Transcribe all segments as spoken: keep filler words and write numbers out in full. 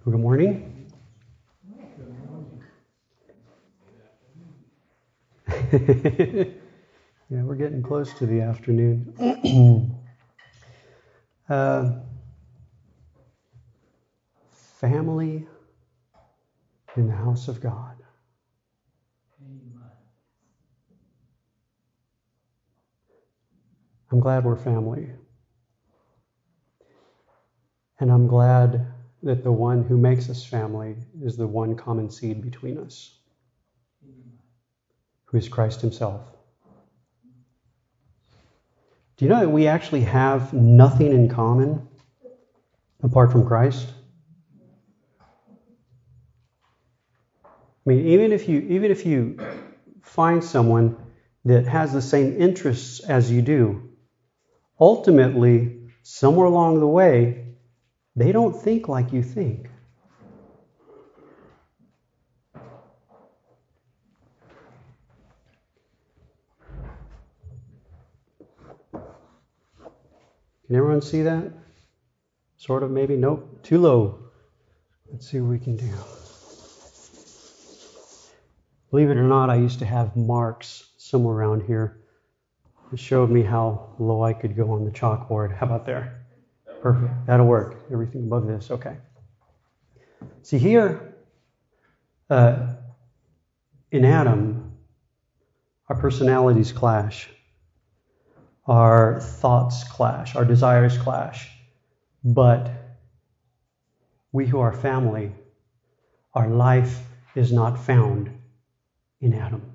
Good morning. Yeah, we're getting close to the afternoon. uh, family in the house of God. I'm glad we're family. And I'm glad that the one who makes us family is the one common seed between us, who is Christ himself. Do you know that we actually have nothing in common apart from Christ? I mean, even if you even if you find someone that has the same interests as you do, ultimately, somewhere along the way, they don't think like you think. Can everyone see that? Sort of, maybe? Nope. Too low. Let's see what we can do. Believe it or not, I used to have marks somewhere around here that showed me how low I could go on the chalkboard. How about there? Perfect. That'll work. Everything above this. Okay. See here, uh, in Adam, our personalities clash. Our thoughts clash. Our desires clash. But we who are family, our life is not found in Adam.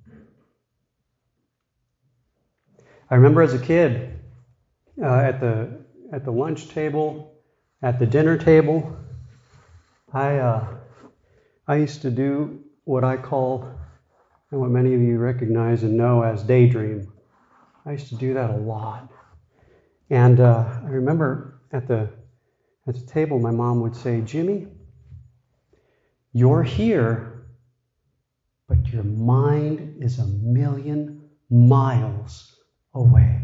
I remember as a kid, uh, at the at the lunch table, at the dinner table, I uh, I used to do what I call, and what many of you recognize and know as daydream. I used to do that a lot. And uh, I remember at the at the table, my mom would say, "Jimmy, you're here, but your mind is a million miles away."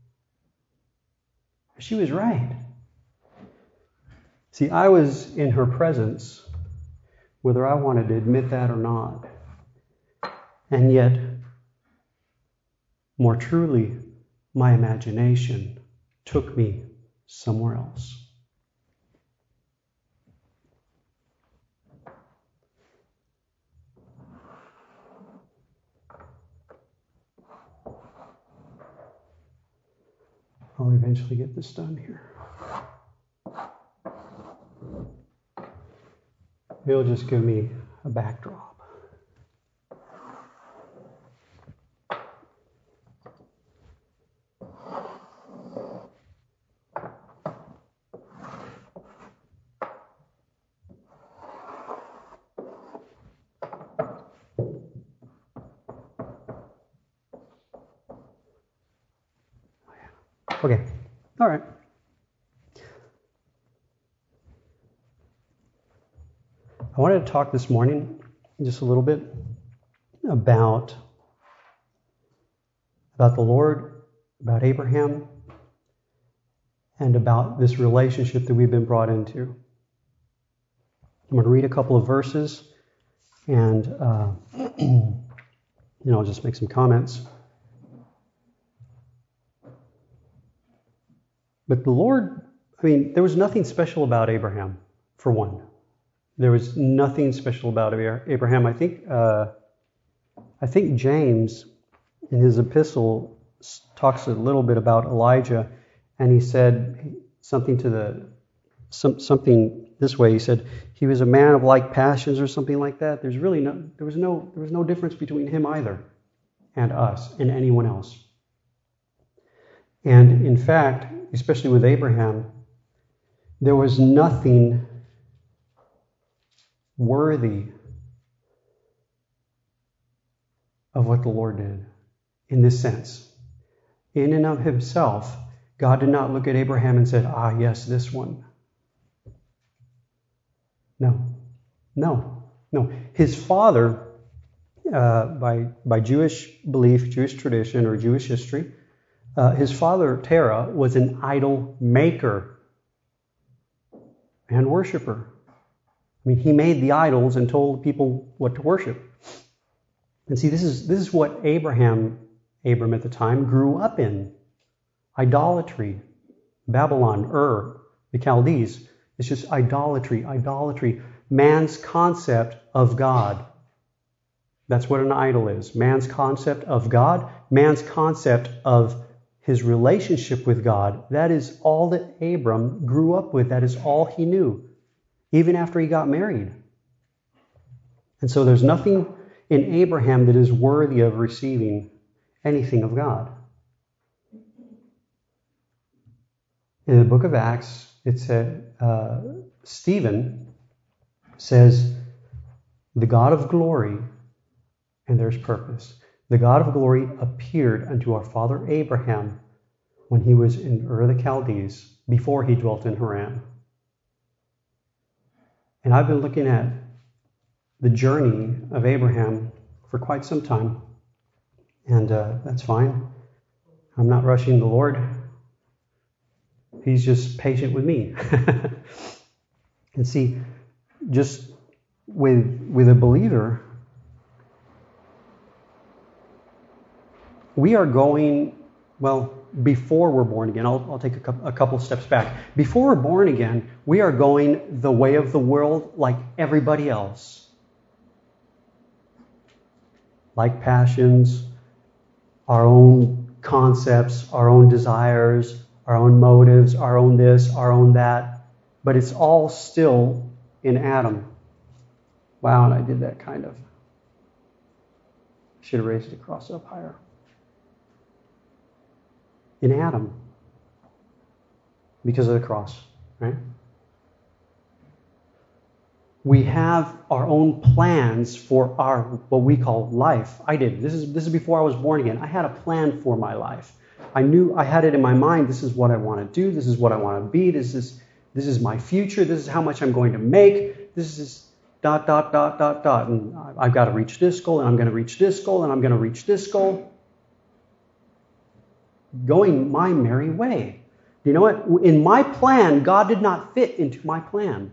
She was right. See, I was in her presence, whether I wanted to admit that or not. And yet, more truly, my imagination took me somewhere else. I'll eventually get this done here. It'll just give me a backdrop. Okay, all right. I wanted to talk this morning just a little bit about, about the Lord, about Abraham, and about this relationship that we've been brought into. I'm going to read a couple of verses, and uh, you know, I'll just make some comments. But the Lord, I mean, there was nothing special about Abraham, for one. There was nothing special about Abraham. I think, uh, I think James, in his epistle, talks a little bit about Elijah, and he said something to the some, something this way. He said he was a man of like passions, or something like that. There's really no, there was no, there was no difference between him either, and us, and anyone else. And in fact, especially with Abraham, there was nothing worthy of what the Lord did in this sense. In and of himself, God did not look at Abraham and said, "Ah, yes, this one." No, no, no. His father, uh, by by Jewish belief, Jewish tradition, or Jewish history, uh, his father Terah was an idol maker and worshiper. I mean, he made the idols and told people what to worship. And see, this is this is what Abraham, Abram at the time, grew up in. Idolatry. Babylon, Ur, the Chaldees. It's just idolatry, idolatry. Man's concept of God. That's what an idol is. Man's concept of God, man's concept of his relationship with God. That is all that Abram grew up with. That is all he knew, even after he got married. And so there's nothing in Abraham that is worthy of receiving anything of God. In the book of Acts, it said, uh, Stephen says, the God of glory, and there's purpose. The God of glory appeared unto our father Abraham when he was in Ur the Chaldees, before he dwelt in Haran. And I've been looking at the journey of Abraham for quite some time. And uh, that's fine. I'm not rushing the Lord. He's just patient with me. And see, just with, with a believer, we are going, well, before we're born again, I'll, I'll take a couple, a couple steps back. Before we're born again, we are going the way of the world like everybody else. Like passions, our own concepts, our own desires, our own motives, our own this, our own that. But it's all still in Adam. Wow, and I did that kind of. Should have raised the cross up higher. In Adam. Because of the cross, right? We have our own plans for our, what we call life. I did. This is this is before I was born again. I had a plan for my life. I knew, I had it in my mind, this is what I want to do, this is what I want to be, this is this is my future, this is how much I'm going to make, this is dot, dot, dot, dot, dot. And I've got to reach this goal, and I'm going to reach this goal, and I'm going to reach this goal. Going my merry way. You know what? In my plan, God did not fit into my plan.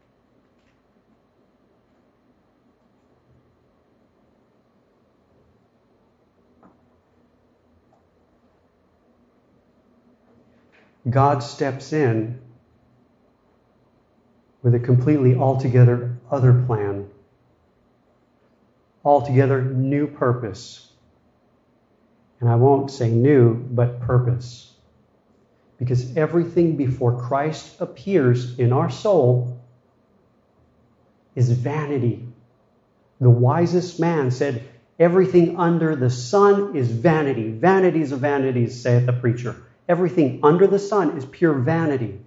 God steps in with a completely altogether other plan. Altogether new purpose. And I won't say new, but purpose. Because everything before Christ appears in our soul is vanity. The wisest man said, everything under the sun is vanity. Vanities of vanities, saith the preacher. Everything under the sun is pure vanity.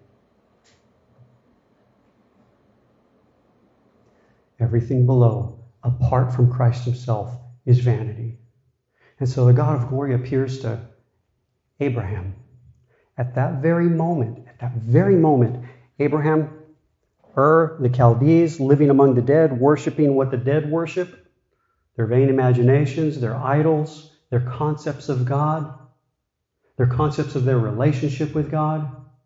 Everything below, apart from Christ himself, is vanity. And so the God of glory appears to Abraham. At that very moment, at that very moment, Abraham, Ur, the Chaldees, living among the dead, worshiping what the dead worship, their vain imaginations, their idols, their concepts of God, their concepts of their relationship with God.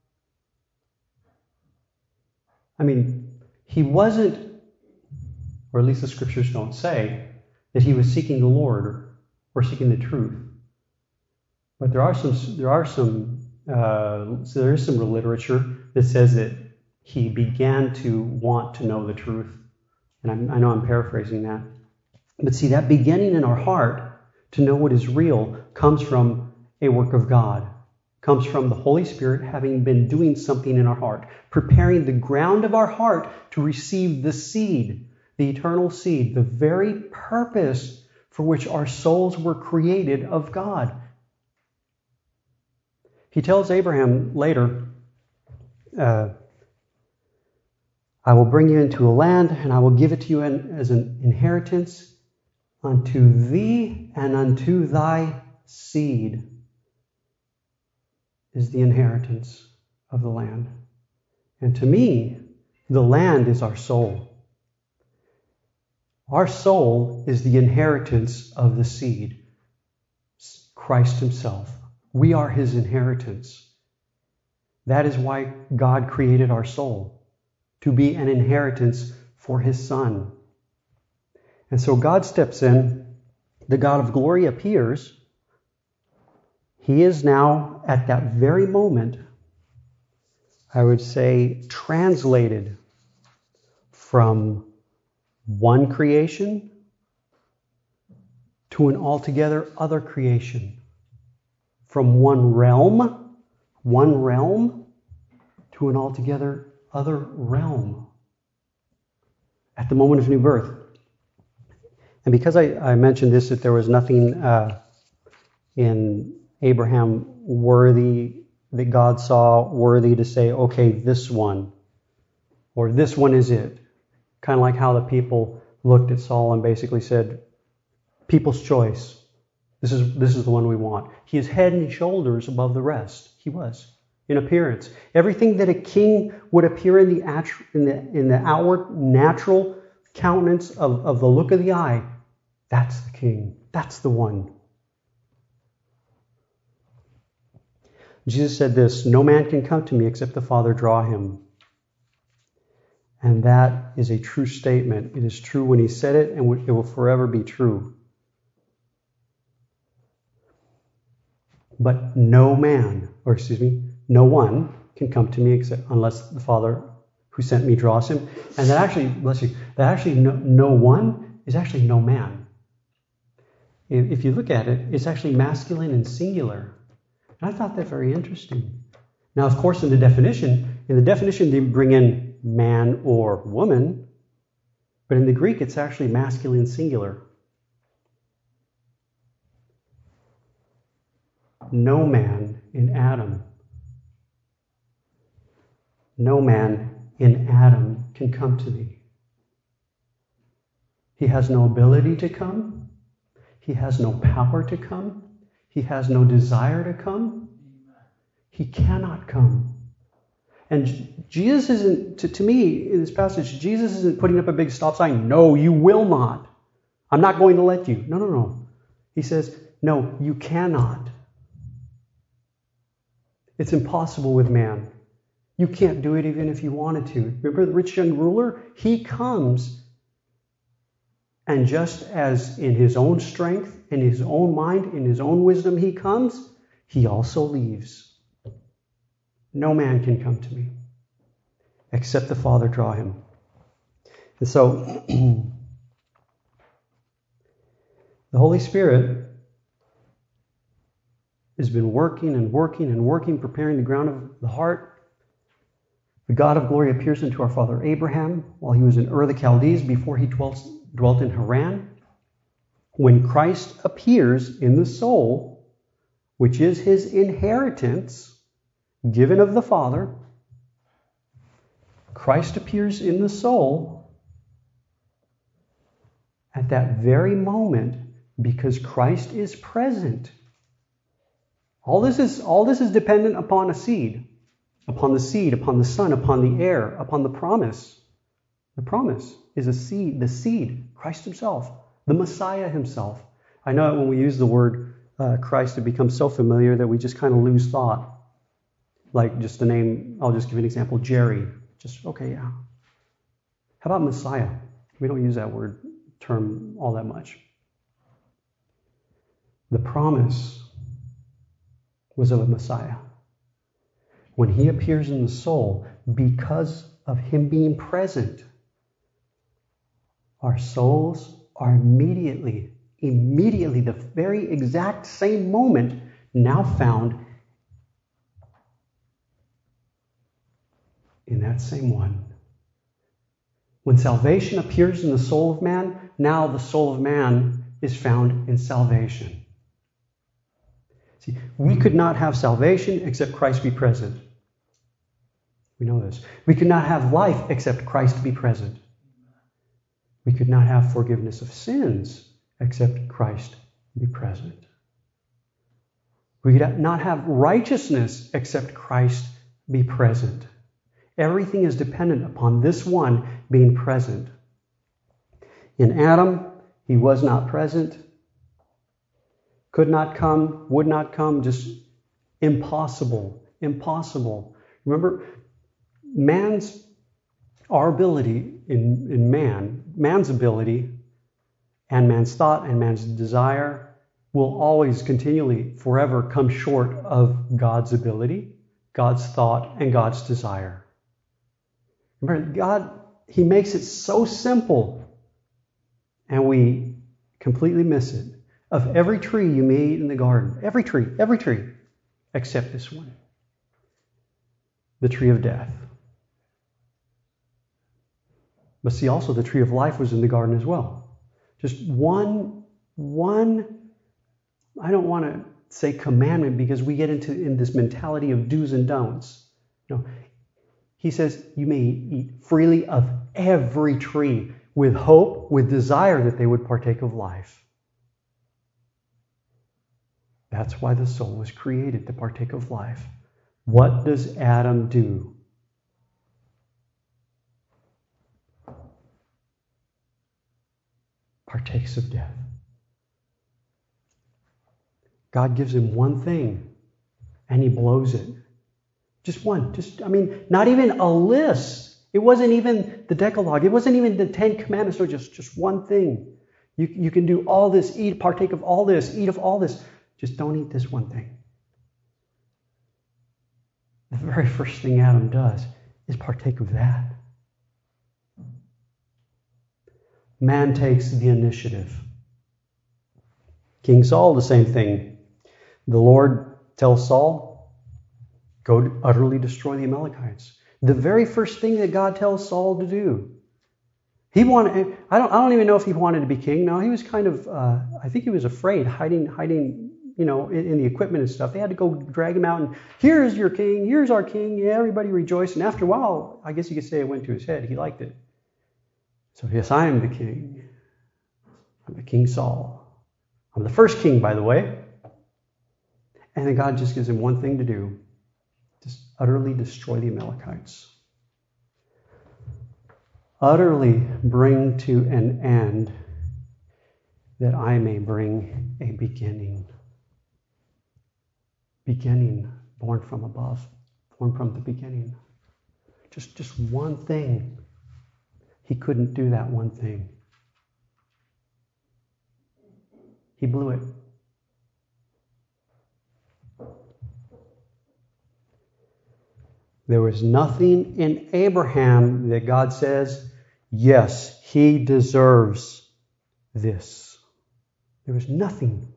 I mean, he wasn't, or at least the scriptures don't say, that he was seeking the Lord or, or seeking the truth. But there are some, there are some, uh, so there is some literature that says that he began to want to know the truth. And I'm, I know I'm paraphrasing that. But see, that beginning in our heart to know what is real comes from a work of God. Comes from the Holy Spirit having been doing something in our heart, preparing the ground of our heart to receive the seed, the eternal seed, the very purpose for which our souls were created of God. He tells Abraham later, uh, I will bring you into a land, and I will give it to you in, as an inheritance unto thee and unto thy seed is the inheritance of the land. And to me, the land is our soul. Our soul is the inheritance of the seed, Christ himself. We are his inheritance. That is why God created our soul, to be an inheritance for his son. And so God steps in. The God of glory appears. He is now, at that very moment, I would say, translated from one creation to an altogether other creation. From one realm, one realm, to an altogether other realm. At the moment of new birth. And because I, I mentioned this, that there was nothing uh, in Abraham worthy, that God saw worthy to say, okay, this one, or this one is it. Kind of like how the people looked at Saul and basically said, people's choice. This is, this is the one we want. He is head and shoulders above the rest. He was, in appearance. Everything that a king would appear in the, in the, in the outward, natural countenance of, of the look of the eye, that's the king. That's the one. Jesus said this, no man can come to me except the Father draw him. And that is a true statement. It is true when he said it, and it will forever be true. But no man, or excuse me, no one can come to me except unless the Father who sent me draws him. And that actually, bless you, that actually no, no one is actually no man. If you look at it, it's actually masculine and singular. And I thought that very interesting. Now, of course, in the definition, in the definition they bring in man or woman, but in the Greek it's actually masculine singular. No man in Adam, no man in Adam can come to thee. He has no ability to come. He has no power to come. He has no desire to come. He cannot come. And Jesus isn't, to, to me, in this passage, Jesus isn't putting up a big stop sign. No, you will not. I'm not going to let you. No, no, no. He says, no, you cannot. It's impossible with man. You can't do it even if you wanted to. Remember the rich young ruler? He comes, and just as in his own strength, in his own mind, in his own wisdom he comes, he also leaves. No man can come to me except the Father draw him. And so, the Holy Spirit has been working and working and working, preparing the ground of the heart. The God of glory appears unto our father Abraham while he was in Ur the Chaldees, before he dwelt, dwelt in Haran. When Christ appears in the soul, which is his inheritance, given of the Father, Christ appears in the soul at that very moment because Christ is present. All this is, all this is dependent upon a seed, upon the seed, upon the Son, upon the heir, upon the promise. The promise is a seed, the seed, Christ himself, the Messiah himself. I know when we use the word uh, Christ, it becomes so familiar that we just kind of lose thought. Like just the name, I'll just give you an example, Jerry. Just, okay, yeah. How about Messiah? We don't use that word, term all that much. The promise was of a Messiah. When he appears in the soul, because of him being present, our souls are immediately, immediately, the very exact same moment, now found in that same one. When salvation appears in the soul of man, now the soul of man is found in salvation. See, we could not have salvation except Christ be present. We know this. We could not have life except Christ be present. We could not have forgiveness of sins except Christ be present. We could not have righteousness except Christ be present. Everything is dependent upon this one being present. In Adam, he was not present, could not come, would not come, just impossible, impossible. Remember, man's Our ability in, in man, man's ability and man's thought and man's desire will always continually, forever come short of God's ability, God's thought, and God's desire. Remember, God, He makes it so simple, and we completely miss it. Of every tree you may eat in the garden, every tree, every tree, except this one, the tree of death. But see, also the tree of life was in the garden as well. Just one, one, I don't want to say commandment because we get into in this mentality of do's and don'ts. No, He says you may eat freely of every tree with hope, with desire that they would partake of life. That's why the soul was created, to partake of life. What does Adam do? Partakes of death. God gives him one thing, and he blows it. Just one. Just, I mean, not even a list. It wasn't even the Decalogue. It wasn't even the Ten Commandments. No, just, just one thing. You, you can do all this, eat, partake of all this, eat of all this. Just don't eat this one thing. The very first thing Adam does is partake of that. Man takes the initiative. King Saul, the same thing. The Lord tells Saul, go utterly destroy the Amalekites. The very first thing that God tells Saul to do. He wanted, I don't, I don't even know if he wanted to be king. No, he was kind of, uh, I think he was afraid, hiding, hiding, you know, in, in the equipment and stuff. They had to go drag him out and, here's your king, here's our king. Yeah, everybody rejoiced. And after a while, I guess you could say it went to his head. He liked it. So yes, I am the king. I'm the King Saul. I'm the first king, by the way. And then God just gives him one thing to do. Just utterly destroy the Amalekites. Utterly bring to an end that I may bring a beginning. Beginning born from above, born from the beginning. Just, just one thing. He couldn't do that one thing. He blew it. There was nothing in Abraham that God says, yes, he deserves this. There was nothing.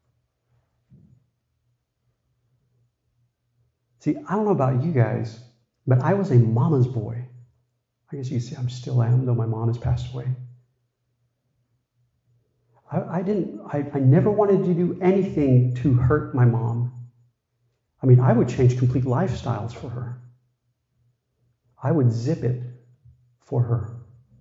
See, I don't know about you guys, but I was a mama's boy. I guess you say I'm still am, though my mom has passed away. I, I didn't, I, I never wanted to do anything to hurt my mom. I mean, I would change complete lifestyles for her. I would zip it for her.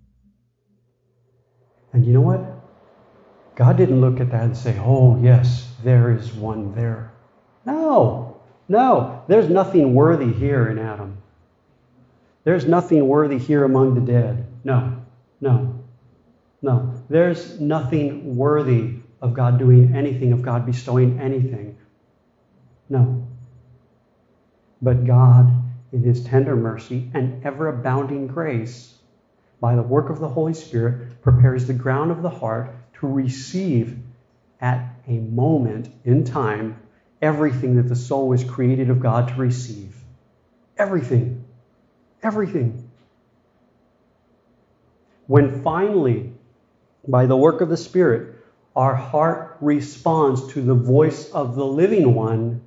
And you know what? God didn't look at that and say, oh, yes, there is one there. No, no, there's nothing worthy here in Adam. There's nothing worthy here among the dead. No, no, no. There's nothing worthy of God doing anything, of God bestowing anything. No. But God, in His tender mercy and ever-abounding grace, by the work of the Holy Spirit, prepares the ground of the heart to receive at a moment in time everything that the soul was created of God to receive. Everything. Everything. When finally, by the work of the Spirit, our heart responds to the voice of the living one,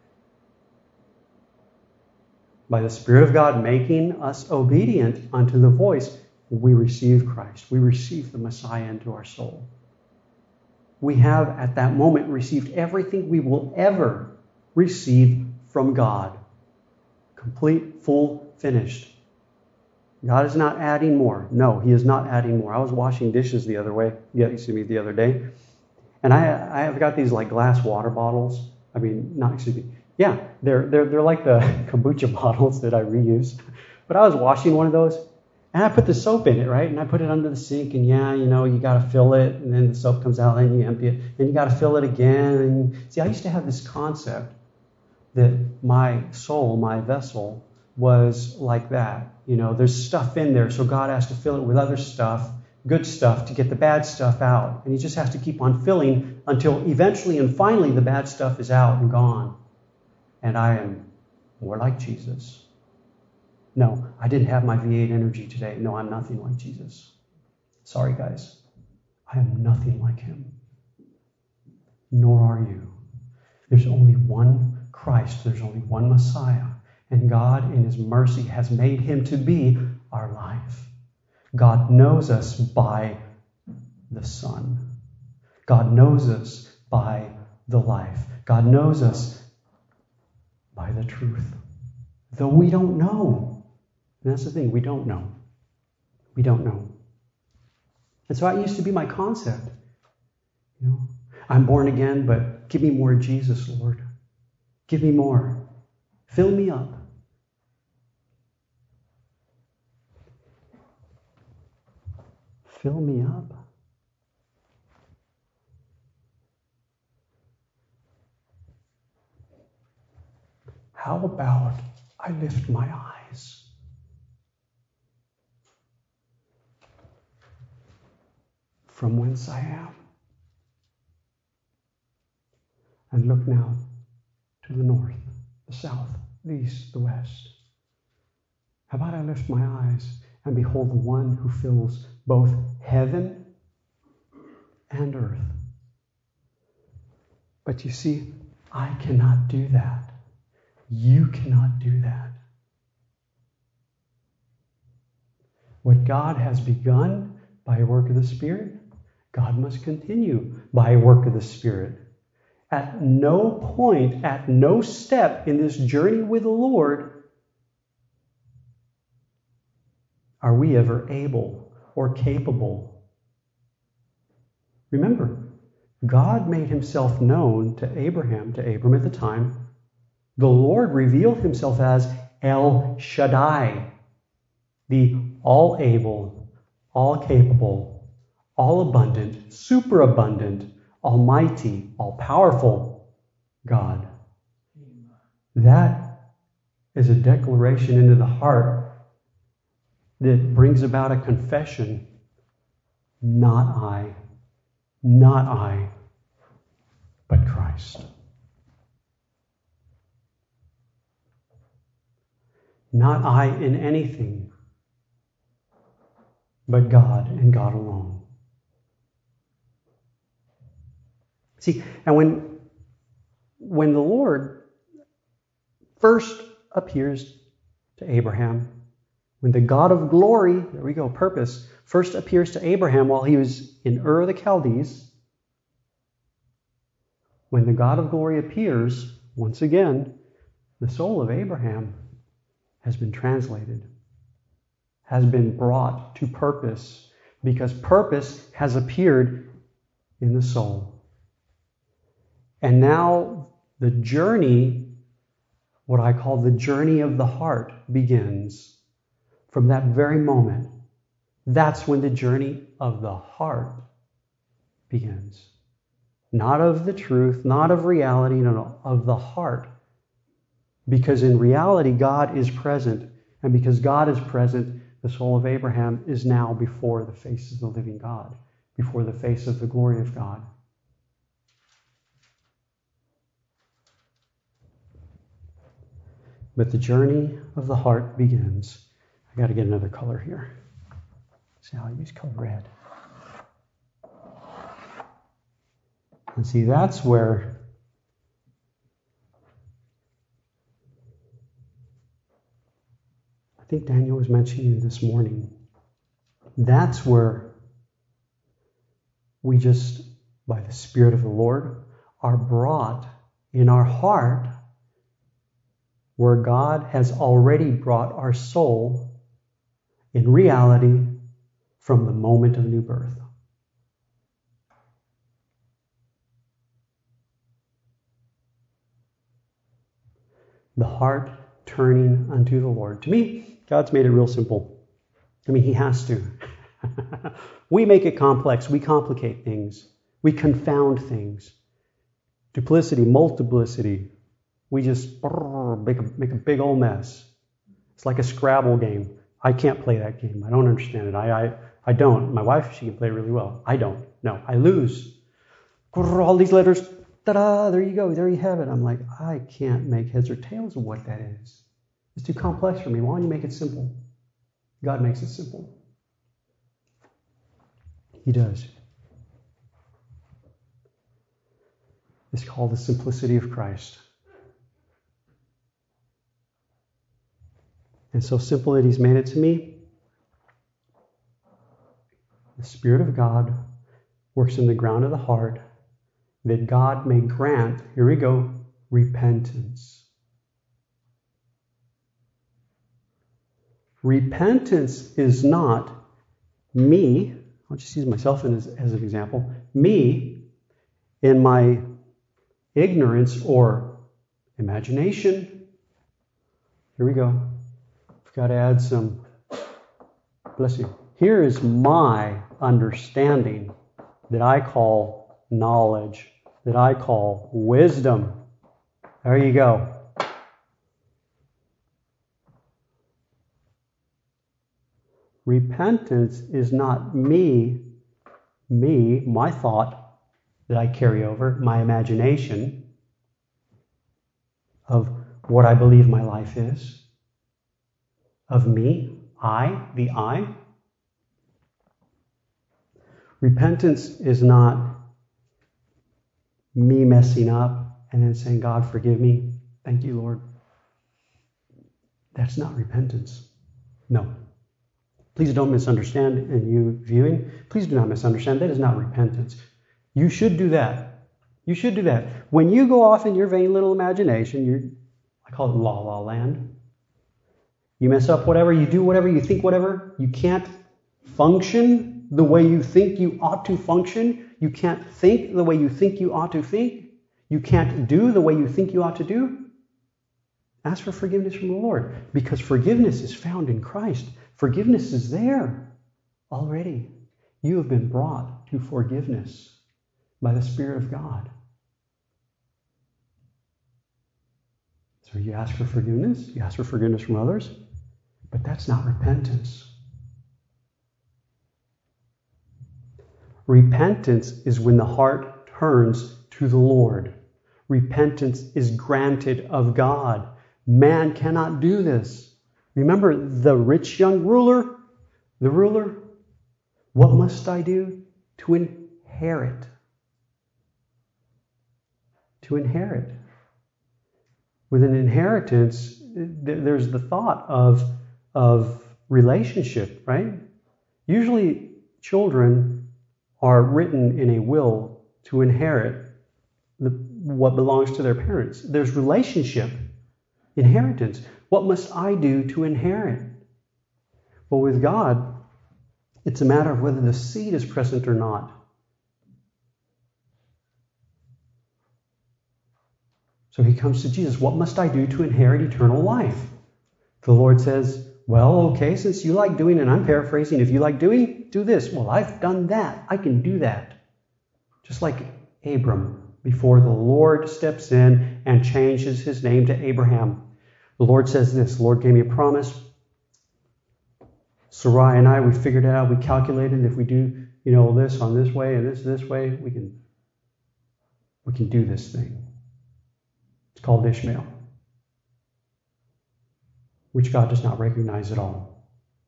by the Spirit of God making us obedient unto the voice, we receive Christ. We receive the Messiah into our soul. We have at that moment received everything we will ever receive from God. Complete, full, finished. God is not adding more. No, He is not adding more. I was washing dishes the other way. Yeah, you see me the other day. And I I have got these like glass water bottles. I mean, not excuse me. Yeah, they're they're they're like the kombucha bottles that I reuse. But I was washing one of those, and I put the soap in it, right? And I put it under the sink, and yeah, you know, you got to fill it, and then the soap comes out, and you empty it, and you got to fill it again. And see, I used to have this concept that my soul, my vessel, was like that. You know, there's stuff in there, so God has to fill it with other stuff, good stuff, to get the bad stuff out. And he just has to keep on filling until eventually and finally the bad stuff is out and gone. And I am more like Jesus. No, I didn't have my V eight energy today. No, I'm nothing like Jesus. Sorry, guys. I am nothing like him. Nor are you. There's only one Christ. There's only one Messiah. And God, in his mercy, has made him to be our life. God knows us by the Son. God knows us by the life. God knows us by the truth. Though we don't know. And that's the thing, we don't know. We don't know. And so that used to be my concept. You know, I'm born again, but give me more Jesus, Lord. Give me more. Fill me up. Fill me up. How about I lift my eyes? From whence I am. And look now to the north, the south, the east, the west. How about I lift my eyes and behold the one who fills both heaven and earth. But you see, I cannot do that. You cannot do that. What God has begun by a work of the Spirit, God must continue by a work of the Spirit. At no point, at no step in this journey with the Lord are we ever able or capable. Remember, God made himself known to Abraham, to Abram at the time. The Lord revealed himself as El Shaddai, the all-able, all-capable, all-abundant, superabundant, almighty, all-powerful God. That is a declaration into the heart that brings about a confession. Not I, not I, but Christ. Not I in anything, but God and God alone. See, and when, when the Lord first appears to Abraham, when the God of glory, there we go, purpose, first appears to Abraham while he was in Ur of the Chaldees, when the God of glory appears, once again, the soul of Abraham has been translated, has been brought to purpose, because purpose has appeared in the soul. And now the journey, what I call the journey of the heart, begins. From that very moment, that's when the journey of the heart begins. Not of the truth, not of reality, no, no, of the heart. Because in reality, God is present. And because God is present, the soul of Abraham is now before the face of the living God, before the face of the glory of God. But the journey of the heart begins. I got to get another color here. See how I use color red. And see, that's where I think Daniel was mentioning this morning. That's where we just, by the Spirit of the Lord, are brought in our heart where God has already brought our soul in reality from the moment of new birth. The heart turning unto the Lord. To me, God's made it real simple. I mean, he has to. We make it complex. We complicate things. We confound things. Duplicity, multiplicity. We just make a, make a big old mess. It's like a Scrabble game. I can't play that game. I don't understand it. I, I, I don't. My wife, she can play really well. I don't. No, I lose. All these letters. Ta-da, there you go. There you have it. I'm like, I can't make heads or tails of what that is. It's too complex for me. Why don't you make it simple? God makes it simple. He does. It's called the simplicity of Christ. And so simple that He's made it to me. The Spirit of God works in the ground of the heart that God may grant, here we go, repentance. Repentance is not me, I'll just use myself as, as an example, me in my ignorance or imagination. Here we go. I've got to add some, bless you. Here is my understanding that I call knowledge, that I call wisdom. There you go. Repentance is not me, me, my thought that I carry over, my imagination of what I believe my life is, of me, I, the I. Repentance is not me messing up and then saying, God, forgive me. Thank you, Lord. That's not repentance. No. Please don't misunderstand in you viewing. Please do not misunderstand. That is not repentance. You should do that. You should do that. When you go off in your vain little imagination, you're, I call it la la land. You mess up whatever, you do whatever, you think whatever. You can't function the way you think you ought to function. You can't think the way you think you ought to think. You can't do the way you think you ought to do. Ask for forgiveness from the Lord, because forgiveness is found in Christ. Forgiveness is there already. You have been brought to forgiveness by the Spirit of God. So you ask for forgiveness, you ask for forgiveness from others, but that's not repentance. Repentance is when the heart turns to the Lord. Repentance is granted of God. Man cannot do this. Remember the rich young ruler? The ruler? What must I do? To inherit. To inherit. With an inheritance, there's the thought of, of relationship, right? Usually children are written in a will to inherit the, what belongs to their parents. There's relationship, inheritance. What must I do to inherit? Well, with God, it's a matter of whether the seed is present or not. So he comes to Jesus. What must I do to inherit eternal life? The Lord says, well, okay, since you like doing, and I'm paraphrasing, if you like doing, do this. Well, I've done that. I can do that. Just like Abram, before the Lord steps in and changes his name to Abraham. The Lord says this. The Lord gave me a promise. Sarai and I, we figured it out. We calculated if we do, you know, this on this way and this this way, we can, we can do this thing. It's called Ishmael, which God does not recognize at all.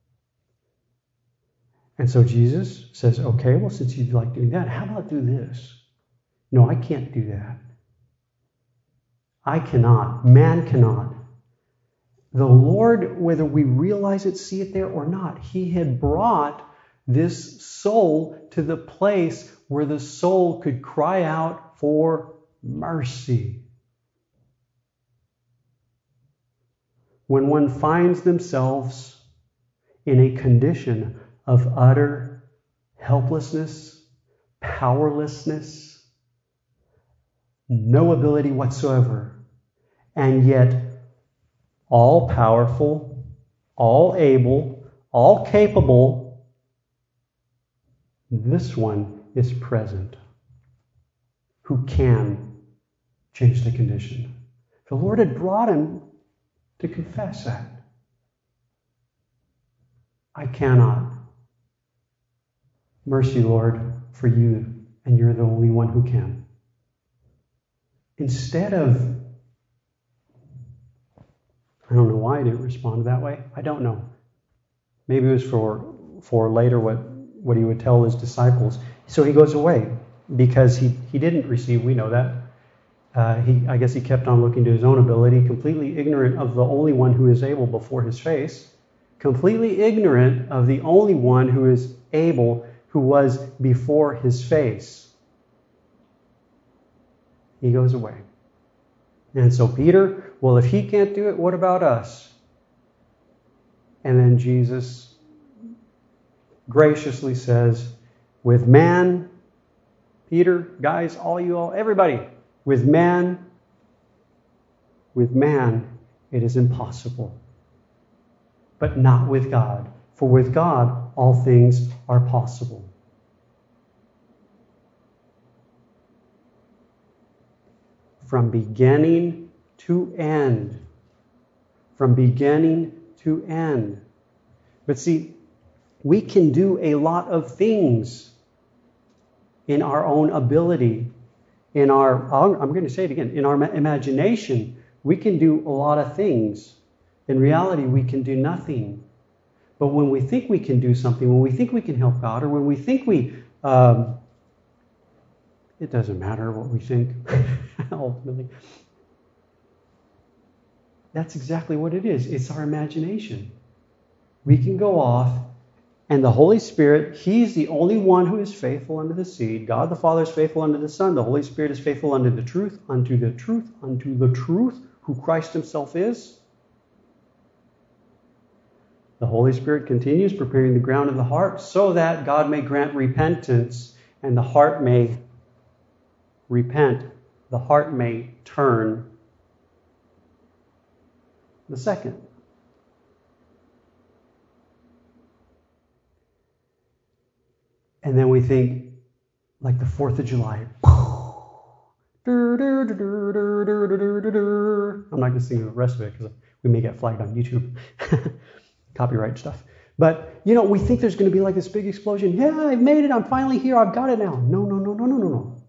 And so Jesus says, okay, well, since you like doing that, how about do this? No, I can't do that. I cannot. Man cannot. The Lord, whether we realize it, see it there or not, He had brought this soul to the place where the soul could cry out for mercy. When one finds themselves in a condition of utter helplessness, powerlessness, no ability whatsoever, and yet all powerful, all able, all capable, this one is present who can change the condition. The Lord had brought him to confess that. I cannot. Mercy, Lord, for you, and you're the only one who can. Instead of, I don't know why I didn't respond that way. I don't know. Maybe it was for for later what, what he would tell his disciples. So he goes away because he, he didn't receive, we know that. Uh, he I guess he kept on looking to his own ability, completely ignorant of the only one who is able before his face, completely ignorant of the only one who is able, who was before his face. He goes away. And so Peter, well, if he can't do it, what about us? And then Jesus graciously says, with man, Peter, guys, all you all, everybody, with man, with man, it is impossible. But not with God. For with God, all things are possible. From beginning to end. From beginning to end. But see, we can do a lot of things in our own ability, in our, I'm going to say it again, in our imagination. We can do a lot of things. In reality, we can do nothing. But when we think we can do something, when we think we can help God, or when we think we, um, it doesn't matter what we think, ultimately. That's exactly what it is. It's our imagination. We can go off, and the Holy Spirit, He's the only one who is faithful unto the seed. God the Father is faithful unto the Son. The Holy Spirit is faithful unto the truth, unto the truth, unto the truth, who Christ Himself is. The Holy Spirit continues preparing the ground of the heart so that God may grant repentance and the heart may repent. The heart may turn. The second. And then we think, like the fourth of July. I'm not going to sing the rest of it because we may get flagged on YouTube. Copyright stuff. But, you know, we think there's going to be like this big explosion. Yeah, I've made it. I'm finally here. I've got it now. No, no, no, no, no, no, no.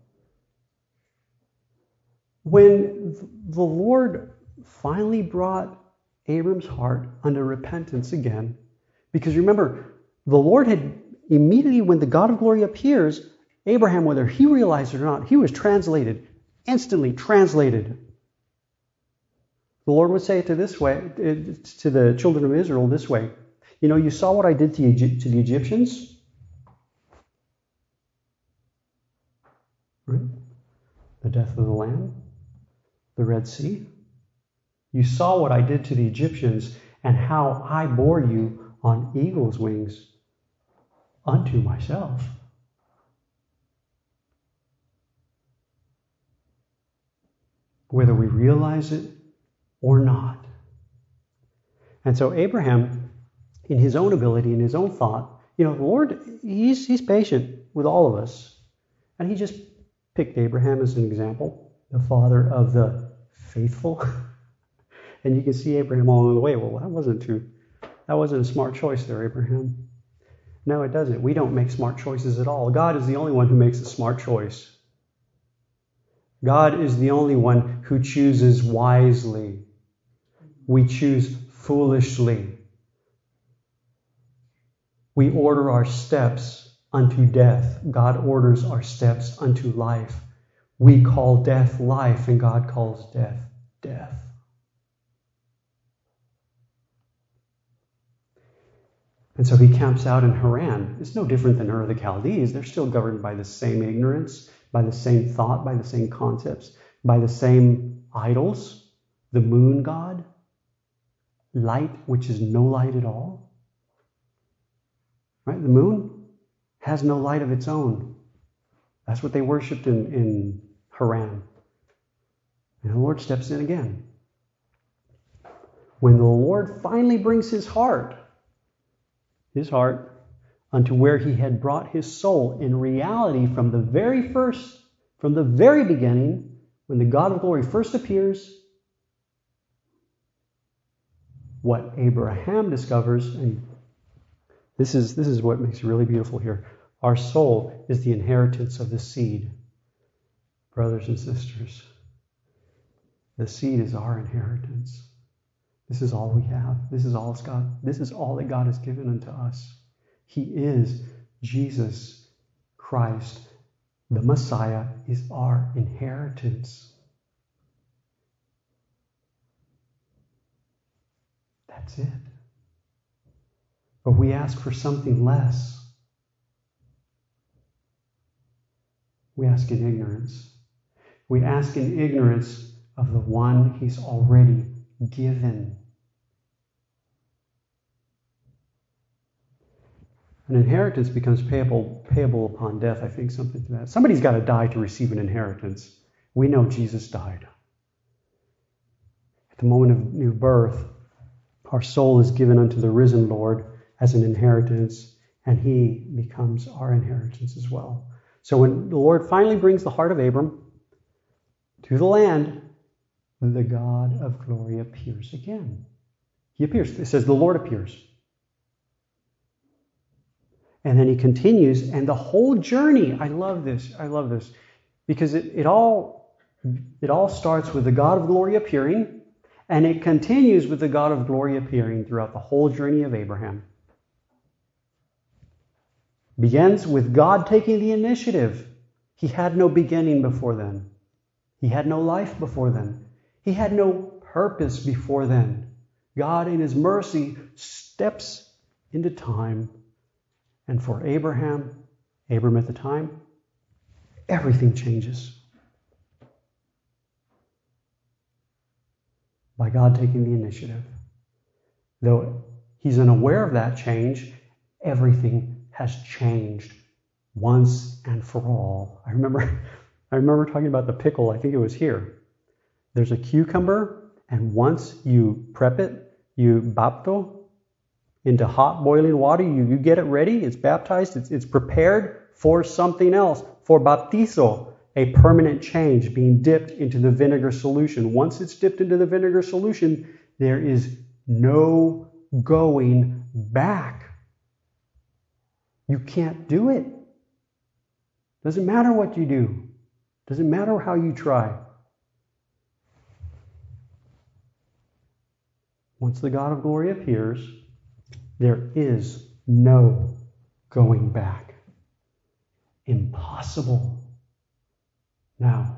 When the Lord finally brought Abram's heart unto repentance again, because remember, the Lord had immediately, when the God of glory appears, Abraham, whether he realized it or not, he was translated, instantly translated. The Lord would say it to this way, to the children of Israel this way. You know, you saw what I did to, Egypt, to the Egyptians? Right? The death of the Lamb, the Red Sea. You saw what I did to the Egyptians and how I bore you on eagle's wings unto myself. Whether we realize it or not. And so Abraham, in his own ability, in his own thought, you know, the Lord, he's, he's patient with all of us. And he just picked Abraham as an example, the father of the faithful. And you can see Abraham all along the way. Well, that wasn't too, that wasn't a smart choice there, Abraham. No, it doesn't. We don't make smart choices at all. God is the only one who makes a smart choice. God is the only one who chooses wisely. We choose foolishly. We order our steps unto death. God orders our steps unto life. We call death life, and God calls death death. And so he camps out in Haran. It's no different than Ur of the Chaldees. They're still governed by the same ignorance, by the same thought, by the same concepts, by the same idols. The moon god, light, which is no light at all. Right? The moon has no light of its own. That's what they worshipped in, in Haran. And the Lord steps in again. When the Lord finally brings his heart, his heart, unto where he had brought his soul, in reality, from the very first, from the very beginning, when the God of glory first appears, what Abraham discovers, and This is, this is what makes it really beautiful here. Our soul is the inheritance of the seed. Brothers and sisters, the seed is our inheritance. This is all we have. This is all God. This is all that God has given unto us. He is Jesus Christ. The Messiah is our inheritance. That's it. But we ask for something less. We ask in ignorance. We ask in ignorance of the one He's already given. An inheritance becomes payable, payable upon death, I think, something to that. Somebody's got to die to receive an inheritance. We know Jesus died. At the moment of new birth, our soul is given unto the risen Lord as an inheritance, and He becomes our inheritance as well. So when the Lord finally brings the heart of Abram to the land, the God of glory appears again. He appears. It says the Lord appears. And then He continues, and the whole journey, I love this, I love this, because it, it all it all starts with the God of glory appearing, and it continues with the God of glory appearing throughout the whole journey of Abraham. Begins with God taking the initiative. He had no beginning before then. He had no life before then. He had no purpose before then. God in His mercy steps into time. And for Abraham, Abram at the time, everything changes. By God taking the initiative. Though he's unaware of that change, everything has changed once and for all. I remember, I remember talking about the pickle, I think it was here. There's a cucumber, and once you prep it, you bapto, into hot boiling water, you, you get it ready, it's baptized, it's, it's prepared for something else, for baptizo, a permanent change, being dipped into the vinegar solution. Once it's dipped into the vinegar solution, there is no going back. You can't do it. Doesn't matter what you do. Doesn't matter how you try. Once the God of glory appears, there is no going back. Impossible. Now,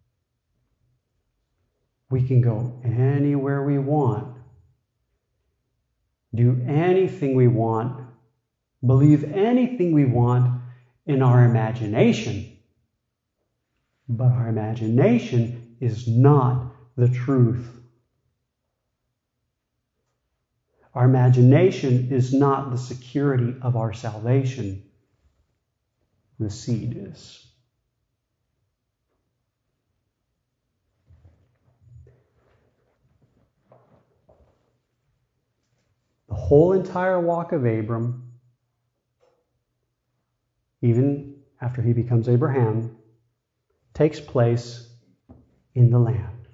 we can go anywhere we want, do anything we want, believe anything we want in our imagination. But our imagination is not the truth. Our imagination is not the security of our salvation. The seed is. The whole entire walk of Abram, even after he becomes Abraham, takes place in the land.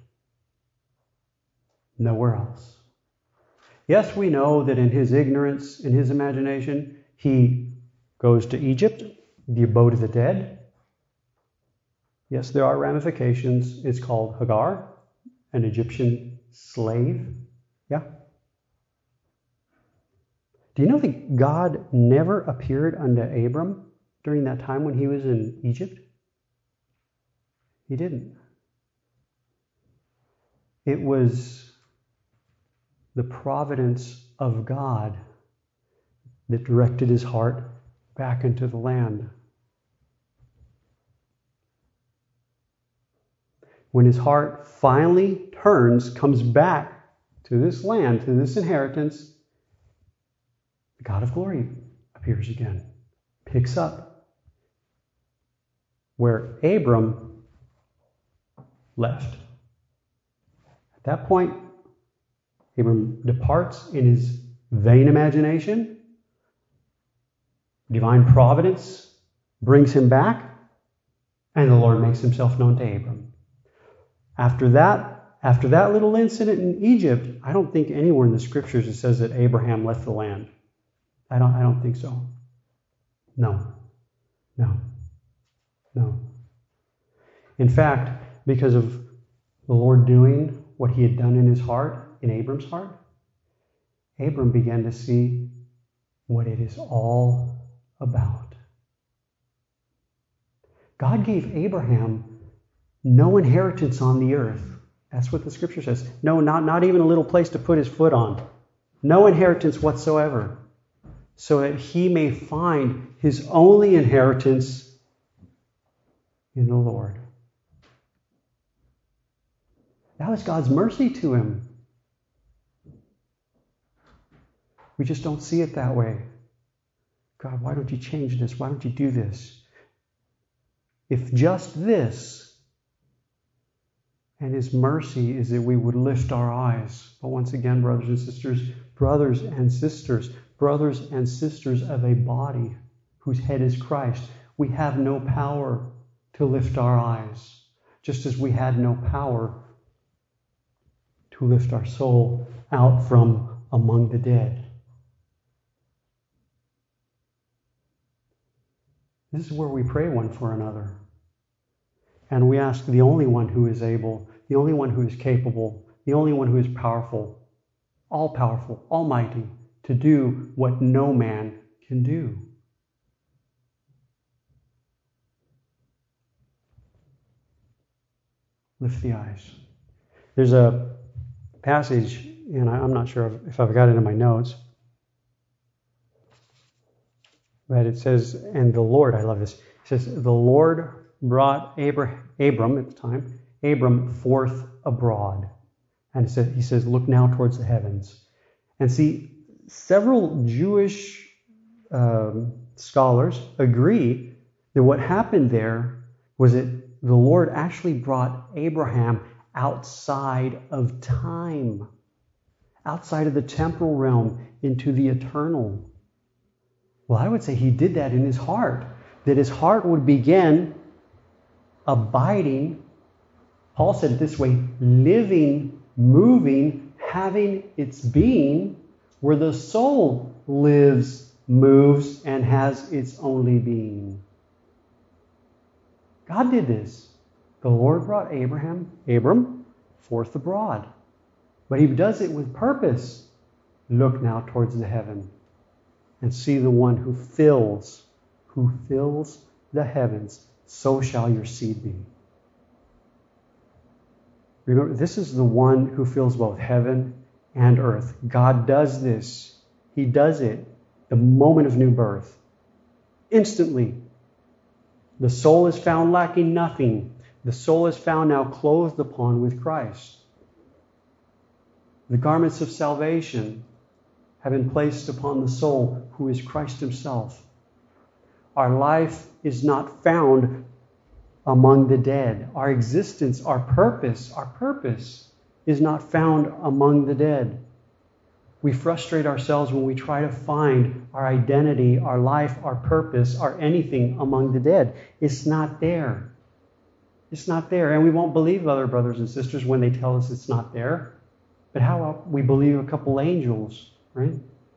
Nowhere else. Yes, we know that in his ignorance, in his imagination, he goes to Egypt, the abode of the dead. Yes, there are ramifications. It's called Hagar, an Egyptian slave. Yeah. Do you know that God never appeared unto Abram during that time when he was in Egypt? He didn't. It was the providence of God that directed his heart back into the land. When his heart finally turns, comes back to this land, to this inheritance, the God of glory appears again, picks up where Abram left. At that point, Abram departs in his vain imagination. Divine providence brings him back, and the Lord makes himself known to Abram. After that, after that little incident in Egypt, I don't think anywhere in the scriptures it says that Abraham left the land. I don't, I don't think so. No. No. No. In fact, because of the Lord doing what he had done in his heart, in Abram's heart, Abram began to see what it is all about. God gave Abraham no inheritance on the earth. That's what the scripture says. No, not, not even a little place to put his foot on. No inheritance whatsoever. So that he may find his only inheritance in the Lord. That was God's mercy to him. We just don't see it that way. God, why don't you change this? Why don't you do this? If just this, and his mercy is that we would lift our eyes. But once again, brothers and sisters, brothers and sisters, brothers and sisters of a body whose head is Christ, we have no power to lift our eyes, just as we had no power to lift our soul out from among the dead. This is where we pray one for another. And we ask the only one who is able, the only one who is capable, the only one who is powerful, all-powerful, almighty, to do what no man can do. Lift the eyes. There's a passage, and I'm not sure if I've got it in my notes, but it says, and the Lord, I love this, it says, the Lord brought Abram, Abram at the time, Abram forth abroad. And it says, he says, look now towards the heavens. And see, several Jewish um, scholars agree that what happened there was that the Lord actually brought Abraham outside of time, outside of the temporal realm into the eternal. Well, I would say he did that in his heart, that his heart would begin abiding, Paul said it this way, living, moving, having its being, where the soul lives, moves, and has its only being. God did this. The Lord brought Abraham, Abram, forth abroad. But he does it with purpose. Look now towards the heaven and see the one who fills, who fills the heavens. So shall your seed be. Remember, this is the one who fills both heaven and earth. God does this. He does it the moment of new birth. Instantly. The soul is found lacking nothing. The soul is found now clothed upon with Christ. The garments of salvation have been placed upon the soul who is Christ himself. Our life is not found among the dead. Our existence, our purpose, our purpose is not found among the dead. We frustrate ourselves when we try to find our identity, our life, our purpose, our anything among the dead. It's not there. It's not there. And we won't believe other brothers and sisters when they tell us it's not there. But how about we believe a couple angels, right?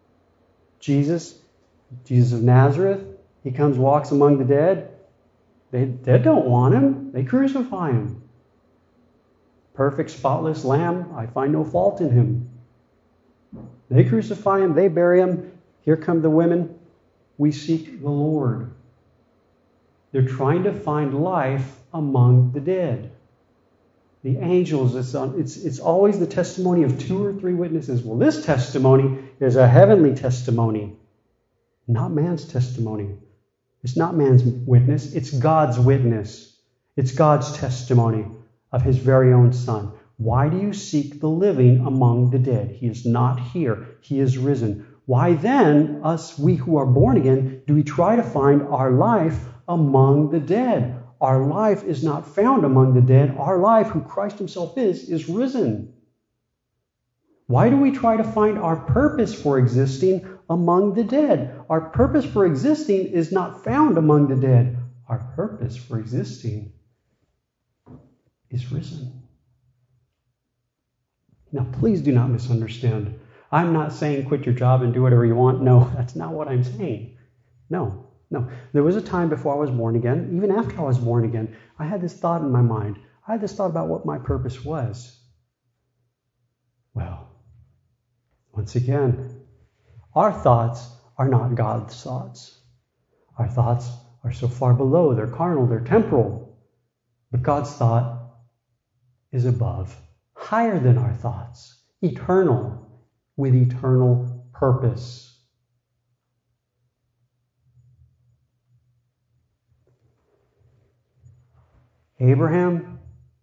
Jesus, Jesus of Nazareth, he comes, walks among the dead. They, they don't want him. They crucify him. Perfect, spotless lamb, I find no fault in him. They crucify him. They bury him. Here come the women. We seek the Lord. They're trying to find life among the dead. The angels, it's, on, it's, it's always the testimony of two or three witnesses. Well, this testimony is a heavenly testimony, not man's testimony. It's not man's witness. It's God's witness. It's God's testimony of his very own Son. Why do you seek the living among the dead? He is not here. He is risen. Why then, us, we who are born again, do we try to find our life among the dead? Our life is not found among the dead. Our life, who Christ himself is, is risen. Why do we try to find our purpose for existing among the dead? Our purpose for existing is not found among the dead. Our purpose for existing is risen. Now, please do not misunderstand. I'm not saying quit your job and do whatever you want. No, that's not what I'm saying. No, no. There was a time before I was born again, even after I was born again, I had this thought in my mind. I had this thought about what my purpose was. Well, once again, our thoughts are not God's thoughts. Our thoughts are so far below. They're carnal, they're temporal. But God's thought is above, higher than our thoughts, eternal, with eternal purpose. Abraham,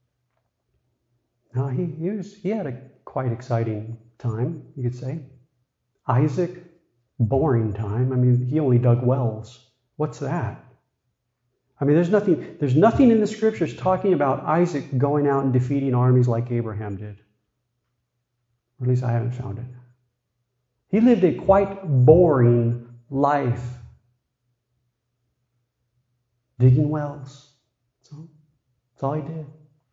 no, he, he, was, he had a quite exciting time, you could say. Isaac, boring time. I mean, he only dug wells. What's that? I mean, there's nothing, there's nothing in the scriptures talking about Isaac going out and defeating armies like Abraham did. Or at least I haven't found it. He lived a quite boring life. Digging wells. That's all, that's all he did.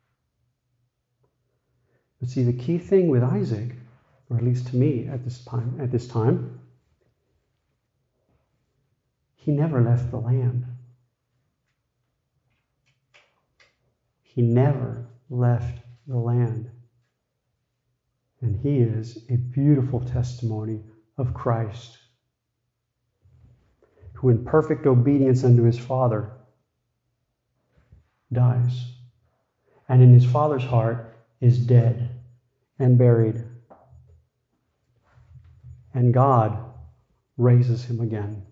But see, the key thing with Isaac, or at least to me at this time, at this time, he never left the land. He never left the land. And he is a beautiful testimony of Christ, who in perfect obedience unto his Father dies, and in his Father's heart is dead and buried. And God raises him again.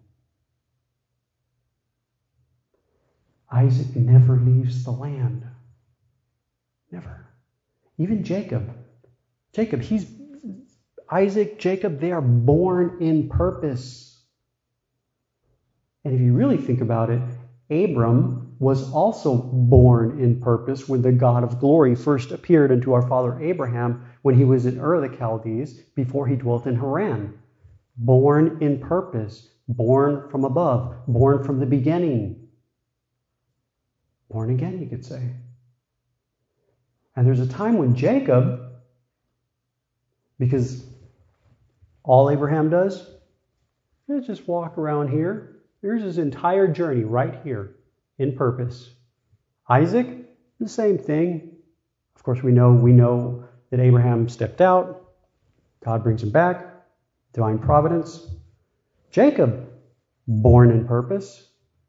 Isaac never leaves the land. Never. Even Jacob. Jacob, he's Isaac, Jacob, they are born in purpose. And if you really think about it, Abram was also born in purpose when the God of glory first appeared unto our father Abraham when he was in Ur of the Chaldees before he dwelt in Haran. Born in purpose, born from above, born from the beginning. Born again, you could say. And there's a time when Jacob, because all Abraham does is just walk around here. Here's his entire journey right here in purpose. Isaac, the same thing. Of course, we know we know that Abraham stepped out. God brings him back. Divine providence. Jacob, born in purpose.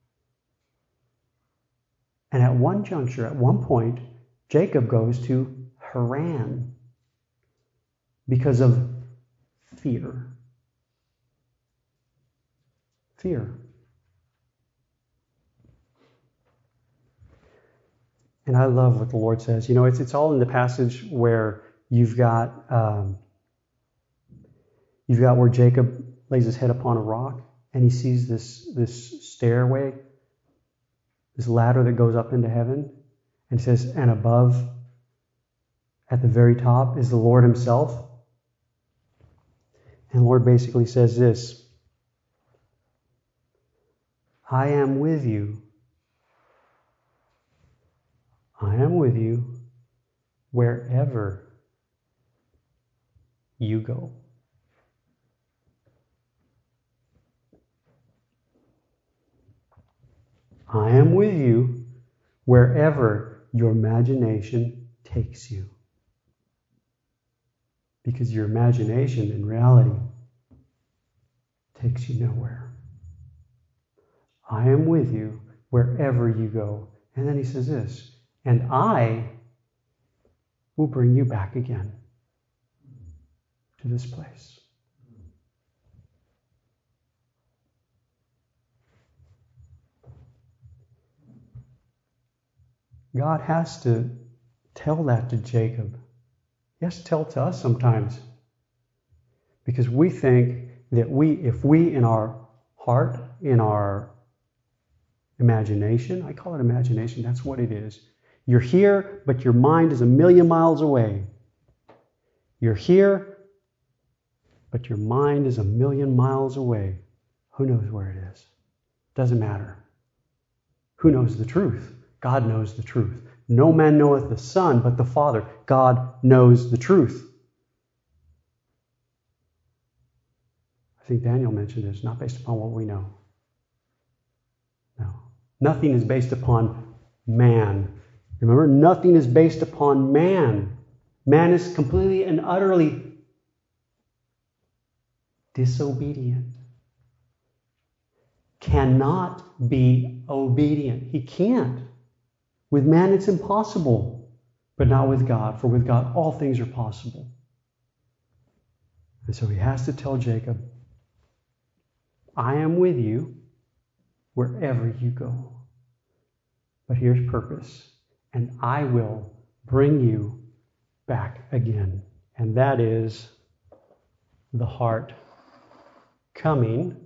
And at one juncture, at one point, Jacob goes to Haran because of fear. Fear. And I love what the Lord says. You know, it's it's all in the passage where you've got um, you've got where Jacob lays his head upon a rock and he sees this this stairway, this ladder that goes up into heaven, and it says, and above, at the very top, is the Lord himself. And the Lord basically says this: I am with you. I am with you wherever you go. I am with you wherever your imagination takes you. Because your imagination, in reality, takes you nowhere. I am with you wherever you go. And then he says this: and I will bring you back again to this place. God has to tell that to Jacob. He has to tell it to us sometimes. Because we think that we, if we in our heart, in our imagination, I call it imagination, that's what it is. You're here, but your mind is a million miles away. You're here, but your mind is a million miles away. Who knows where it is? Doesn't matter. Who knows the truth? God knows the truth. No man knoweth the Son but the Father. God knows the truth. think Daniel mentioned it, is not based upon what we know. No. Nothing is based upon man. Remember, nothing is based upon man. Man is completely and utterly disobedient. Cannot be obedient. He can't. With man it's impossible, but not with God, for with God all things are possible. And so he has to tell Jacob, I am with you wherever you go. But here's purpose, and I will bring you back again. And that is the heart coming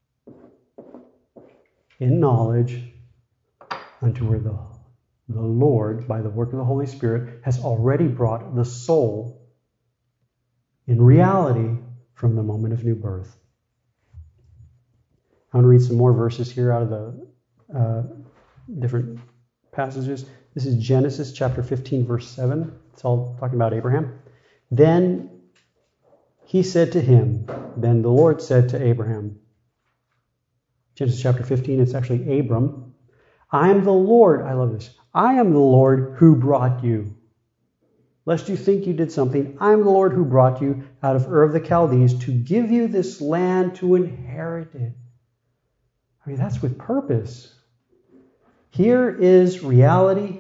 in knowledge unto where the, the Lord, by the work of the Holy Spirit, has already brought the soul in reality from the moment of new birth. I want to read some more verses here out of the uh, different passages. This is Genesis chapter fifteen, verse seven. It's all talking about Abraham. Then he said to him, then the Lord said to Abraham, Genesis chapter fifteen, it's actually Abram, I am the Lord, I love this, I am the Lord who brought you. Lest you think you did something, I am the Lord who brought you out of Ur of the Chaldees to give you this land to inherit it. I mean, that's with purpose. Here is reality,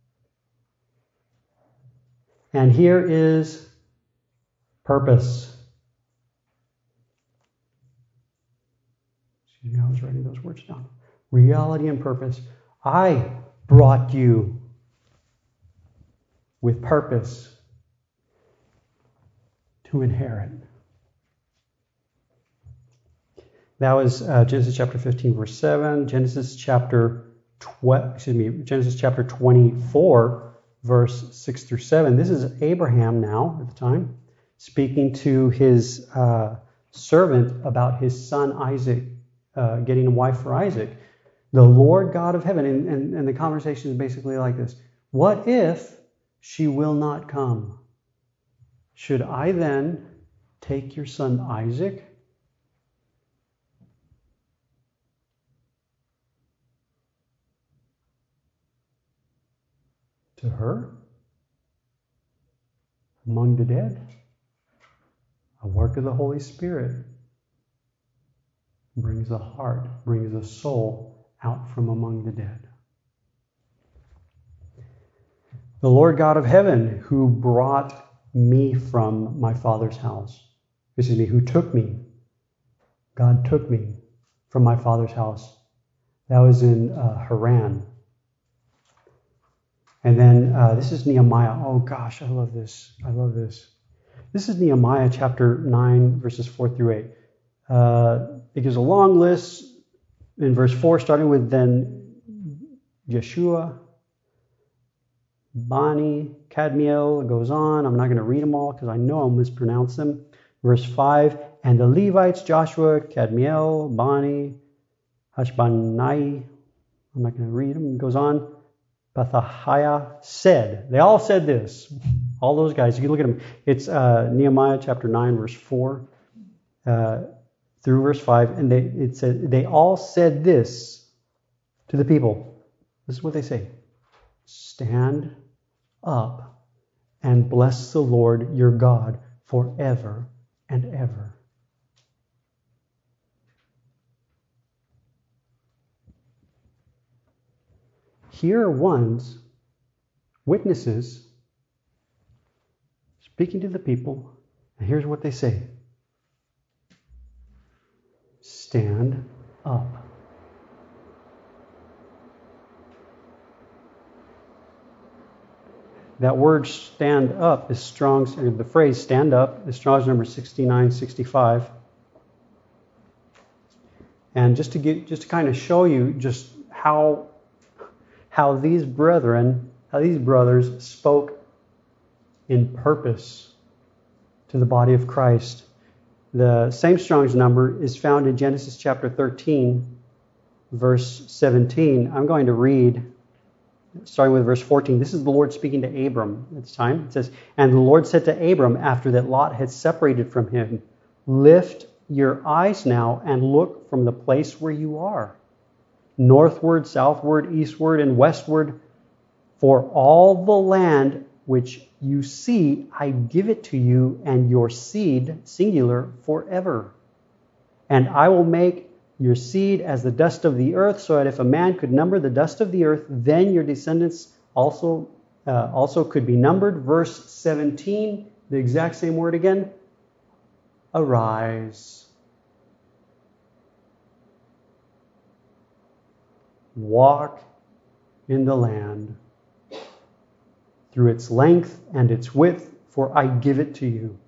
and here is purpose. Excuse me, I was writing those words down. Reality and purpose. I brought you with purpose to inherit. That was uh, Genesis chapter fifteen, verse seven. Genesis chapter twelve, excuse me, Genesis chapter twenty-four, verse six through seven. This is Abraham now at the time, speaking to his uh, servant about his son Isaac, uh, getting a wife for Isaac. The Lord God of heaven, and, and, and the conversation is basically like this. What if she will not come? Should I then take your son Isaac? To her? Among the dead? A work of the Holy Spirit brings the heart, brings the soul out from among the dead. The Lord God of heaven, who brought me from my father's house. Excuse me, who took me. God took me from my father's house. That was in uh, Haran. And then uh, this is Nehemiah. Oh gosh, I love this. I love this. This is Nehemiah chapter nine, verses four through eight. Uh, it gives a long list in verse four, starting with then Yeshua, Bani, Kadmiel, it goes on. I'm not going to read them all because I know I'll mispronounce them. Verse five, and the Levites, Joshua, Kadmiel, Bani, Hashbanai, I'm not going to read them. It goes on. Pethahiah said. They all said this. All those guys. You can look at them. It's uh, Nehemiah chapter nine, verse four uh, through verse five. And they, it said, they all said this to the people. This is what they say. Stand up and bless the Lord your God forever and ever. Here are ones, witnesses, speaking to the people, and here's what they say. Stand up. That word stand up is Strong's, the phrase stand up is Strong's number sixty-nine sixty-five. And just to get, just to kind of show you just how how these brethren, how these brothers spoke in purpose to the body of Christ. The same Strong's number is found in Genesis chapter thirteen, verse seventeen. I'm going to read, starting with verse fourteen. This is the Lord speaking to Abram at this time. It says, and the Lord said to Abram, after that Lot had separated from him, lift your eyes now and look from the place where you are, northward, southward, eastward, and westward. For all the land which you see, I give it to you and your seed, singular, forever. And I will make your seed as the dust of the earth, so that if a man could number the dust of the earth, then your descendants also uh, also could be numbered. Verse seventeen, the exact same word again. Arise. Walk in the land through its length and its width, for I give it to you.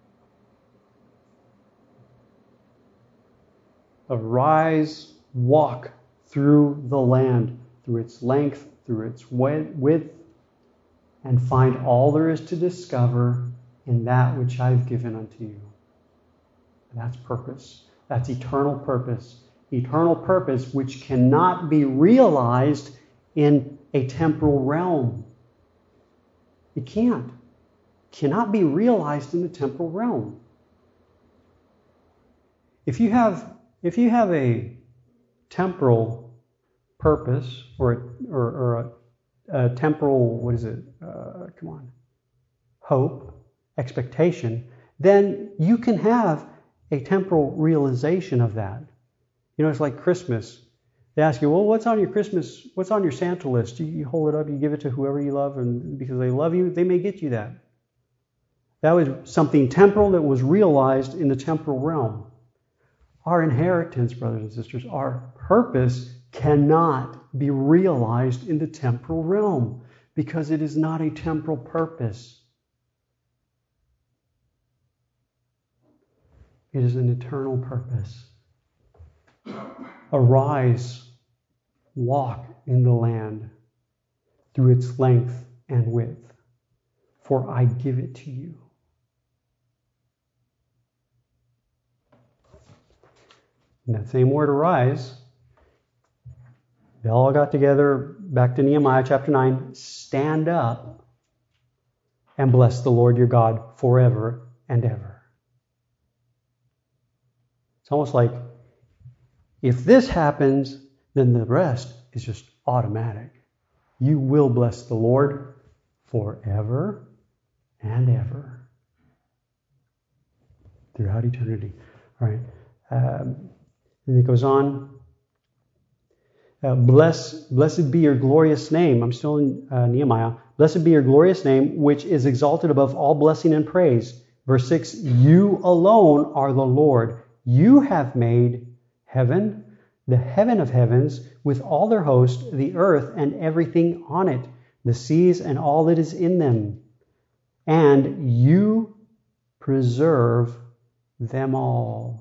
Arise, walk through the land, through its length, through its width, and find all there is to discover in that which I've given unto you. That's purpose. That's eternal purpose. Eternal purpose which cannot be realized in a temporal realm. It can't. Cannot be realized in the temporal realm. If you have, if you have a temporal purpose or or, or a, a temporal, what is it? Uh, come on, hope, expectation, then you can have a temporal realization of that. You know, it's like Christmas. They ask you, well, what's on your Christmas, what's on your Santa list? You, you hold it up, you give it to whoever you love, and because they love you, they may get you that. That was something temporal that was realized in the temporal realm. Our inheritance, brothers and sisters, our purpose cannot be realized in the temporal realm because it is not a temporal purpose. It is an eternal purpose. Arise, walk in the land through its length and width, for I give it to you. And that same word, arise, they all got together, back to Nehemiah chapter nine, stand up and bless the Lord your God forever and ever. It's almost like, if this happens, then the rest is just automatic. You will bless the Lord forever and ever. Throughout eternity. All right. Um, and it goes on. Uh, bless, blessed be your glorious name. I'm still in uh, Nehemiah. Blessed be your glorious name, which is exalted above all blessing and praise. Verse six, you alone are the Lord. You have made heaven, the heaven of heavens, with all their host, the earth and everything on it, the seas and all that is in them. And you preserve them all.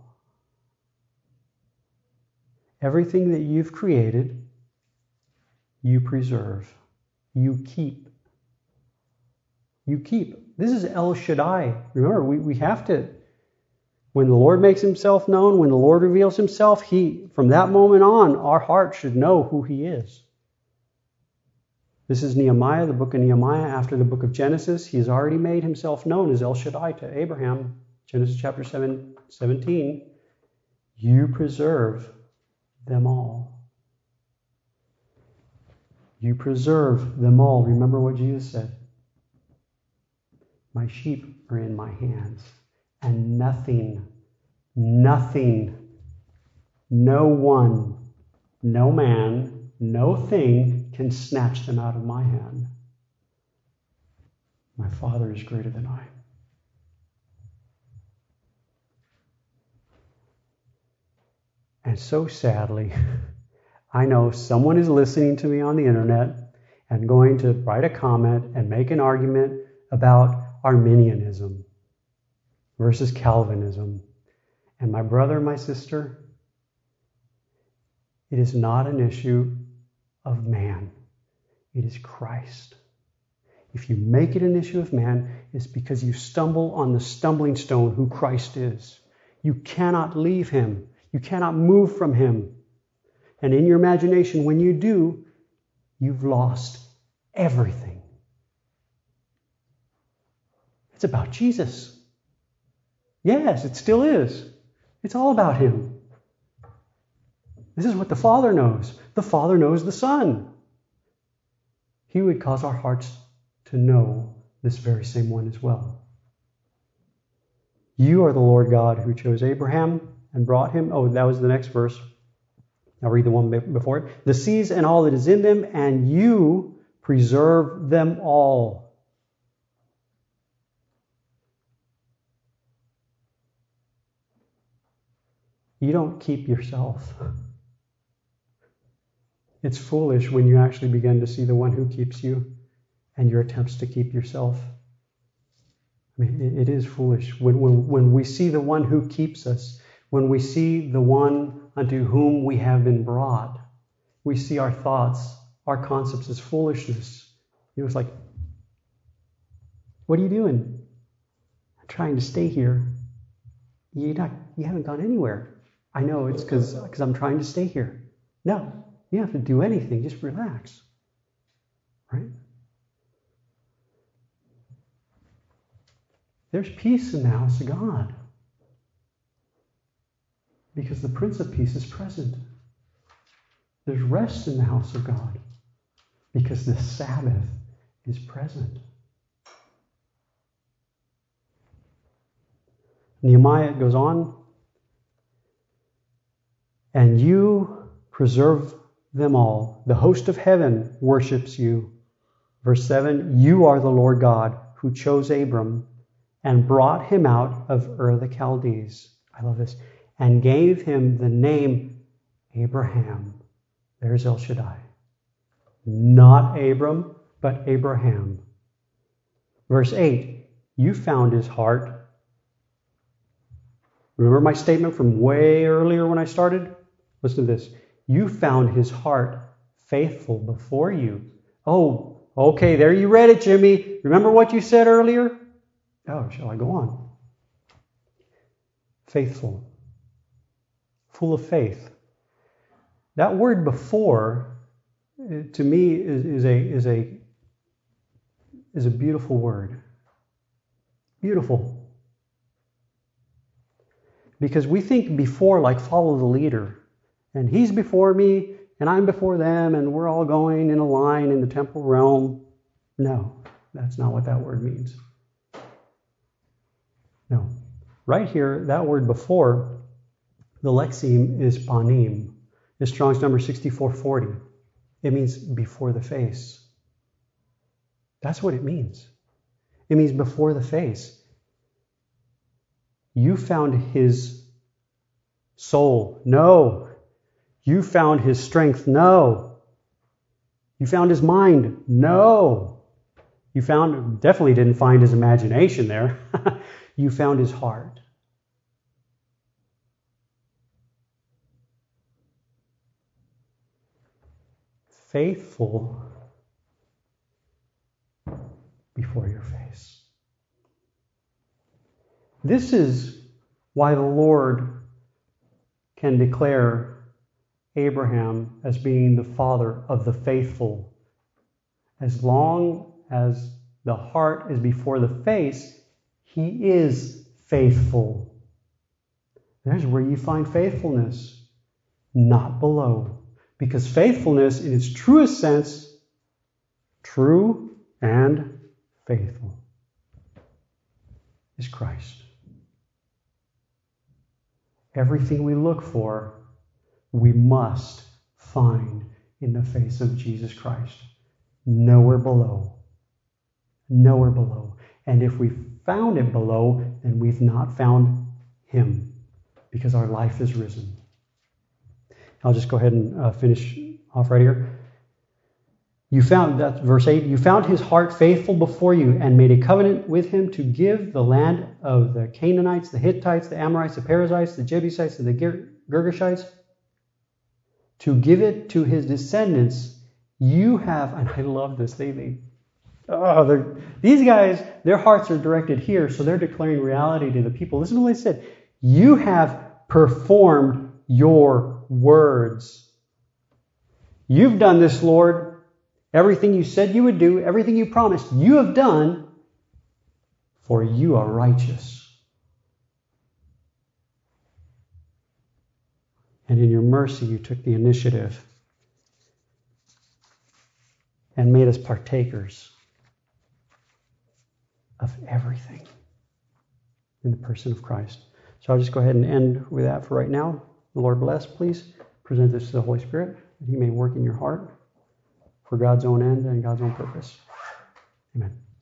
Everything that you've created, you preserve. You keep. You keep. This is El Shaddai. Remember, we, we have to... When the Lord makes himself known, when the Lord reveals himself, he, from that moment on, our heart should know who he is. This is Nehemiah, the book of Nehemiah, after the book of Genesis. He has already made himself known as El Shaddai to Abraham. Genesis chapter seven, seventeen. You preserve them all. You preserve them all. Remember what Jesus said. My sheep are in my hands. And nothing, nothing, no one, no man, no thing can snatch them out of my hand. My Father is greater than I. And so sadly, I know someone is listening to me on the internet and going to write a comment and make an argument about Arminianism versus Calvinism. And my brother, my sister, it is not an issue of man. It is Christ. If you make it an issue of man, it's because you stumble on the stumbling stone who Christ is. You cannot leave him. You cannot move from him. And in your imagination, when you do, you've lost everything. It's about Jesus. Yes, it still is. It's all about him. This is what the Father knows. The Father knows the Son. He would cause our hearts to know this very same one as well. You are the Lord God who chose Abraham and brought him. Oh, that was the next verse. I'll read the one before it. The seas and all that is in them, and you preserve them all. You don't keep yourself. It's foolish when you actually begin to see the one who keeps you and your attempts to keep yourself. I mean, it, it is foolish. When, when, when we see the one who keeps us, when we see the one unto whom we have been brought, we see our thoughts, our concepts as foolishness. You know, it's like, what are you doing? I'm trying to stay here. You're not, you haven't gone anywhere. I know it's because because I'm trying to stay here. No. You don't have to do anything. Just relax. Right? There's peace in the house of God. Because the Prince of Peace is present. There's rest in the house of God. Because the Sabbath is present. Nehemiah goes on. And you preserve them all. The host of heaven worships you. Verse seven, you are the Lord God who chose Abram and brought him out of Ur the Chaldees. I love this. And gave him the name Abraham. There's El Shaddai. Not Abram, but Abraham. Verse eight, you found his heart. Remember my statement from way earlier when I started? Listen to this. You found his heart faithful before you. Oh, okay, there you read it, Jimmy. Remember what you said earlier? Oh, shall I go on? Faithful. Full of faith. That word before, to me, is, is a is a is a beautiful word. Beautiful. Because we think before like follow the leader. And he's before me, and I'm before them, and we're all going in a line in the temporal realm. No, that's not what that word means. No. Right here, that word before, the lexeme is panim. It's Strong's number sixty-four forty. It means before the face. That's what it means. It means before the face. You found his soul. No. You found his strength. No. You found his mind. No. You found, definitely didn't find his imagination there. You found his heart. Faithful before your face. This is why the Lord can declare Abraham as being the father of the faithful. As long as the heart is before the face, he is faithful. There's where you find faithfulness, not below. Because faithfulness in its truest sense, true and faithful, is Christ. Everything we look for, we must find in the face of Jesus Christ. Nowhere below. Nowhere below. And if we found it below, then we've not found him, because our life is risen. I'll just go ahead and uh, finish off right here. You found, that's verse eight, you found his heart faithful before you and made a covenant with him to give the land of the Canaanites, the Hittites, the Amorites, the Perizzites, the Jebusites, and the Gir- Girgashites, to give it to his descendants. You have, and I love this, they, they oh, they're, these guys, their hearts are directed here, so they're declaring reality to the people. Listen to what they said. You have performed your words. You've done this, Lord. Everything you said you would do, everything you promised, you have done, for you are righteous. And in your mercy, you took the initiative and made us partakers of everything in the person of Christ. So I'll just go ahead and end with that for right now. The Lord bless, please. Present this to the Holy Spirit, that He may work in your heart for God's own end and God's own purpose. Amen.